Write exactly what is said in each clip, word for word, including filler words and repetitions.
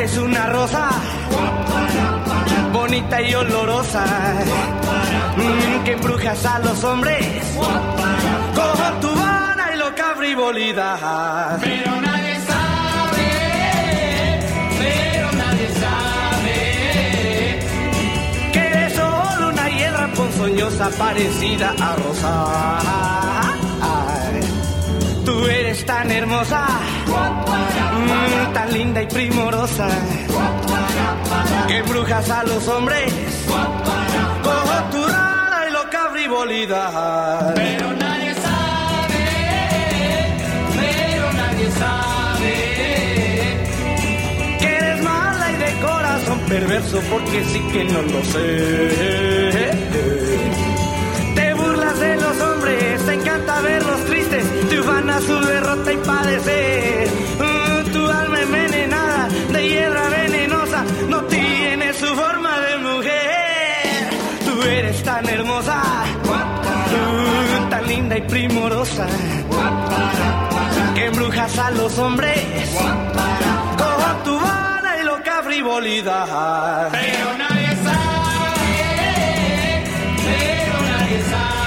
Eres una rosa bonita y olorosa, mm, que embrujas a los hombres con tu vana y loca frivolidad. Pero nadie sabe, pero nadie sabe que eres solo una hiedra ponzoñosa parecida a rosa. Ay, tú eres tan hermosa, mm, tan linda y primorosa, que embrujas a los hombres con tu rara y loca frivolidad. Pero nadie sabe, pero nadie sabe que eres mala y de corazón perverso, porque sí que no lo sé. Te burlas de los hombres, te encanta verlos tristes, te ufana su derrota y padecer. Mm, tu alma envenenada de hiedra venenosa no tiene su forma de mujer. Tú eres tan hermosa, uh, tan linda y primorosa, que embrujas a los hombres con tu vana y loca frivolidad. Pero nadie sabe, pero nadie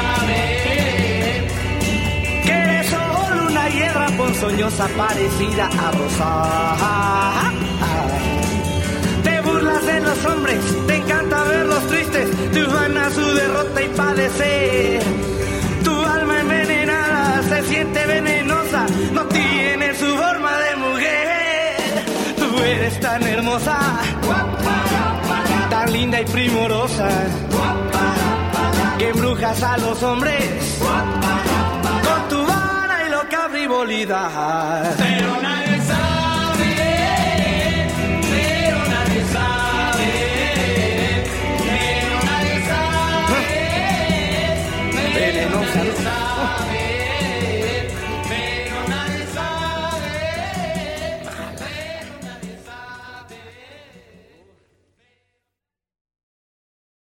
sabe que eres solo una hiedra ponzoñosa parecida a rosa. Te burlas de los hombres, te encanta verlos tristes, te ufana su derrota y padecer. Tu alma envenenada se siente venenosa, no tiene su forma de mujer. Tú eres tan hermosa, tan linda y primorosa, que embrujas a los hombres con tu vana y loca frivolidad. pero nadie